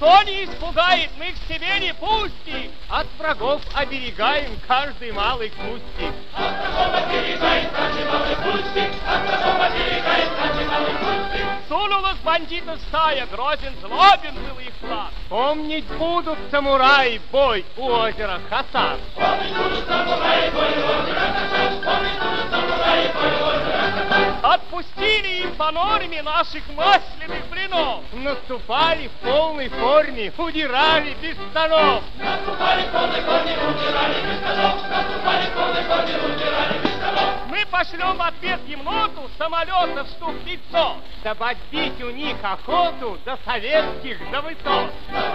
Никто не испугает, мы к себе не пустим. От врагов оберегаем каждый малый кустик. От врагов оберегаем каждый малый кустик. От врагов оберегаем каждый малый кустик. Сунулась бандитов стая, грозен, злобен был их план. Помнить будут самураи бой у озера Хасан. Помнить будут самураи бой у озера Хасан. Помнить будут самураи бой у озера Хасан. Отпустили им по норме наших масляных блинов. Наступали в полной форме, удирали без штанов. Наступали в полной форме, удирали без штанов. Наступали в полной форме, удирали без штанов. Мы пошлем в ответ гимноту самолетов штук 500, дабы отбить у них охоту до советских до высот.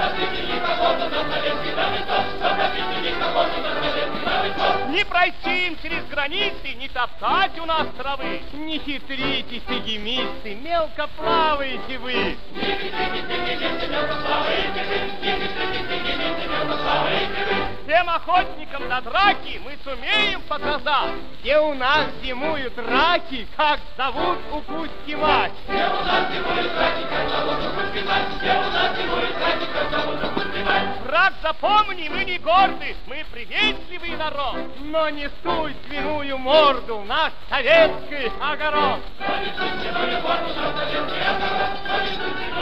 Не пройти им через границы, не топтать у нас травы. Не хитрите, сигемисты, мелко плаваете вы. Не хитрите, сигемисты, мелко плаваете вы. Не хитрите, сигемисты, мелко плаваете вы. Всем охотникам до драки мы сумеем показать, где у нас зимуют раки, как зовут упусти мать. Где у нас зимуют раки, как зовут упусти мать. Где у нас зимуют раки, как зовут упусти мать. Враг, запомни, мы не горды, мы приветливый народ. Но не суй свиную морду в наш советский огород. Но не суй свиную морду в наш советский огород. Но не суй свиную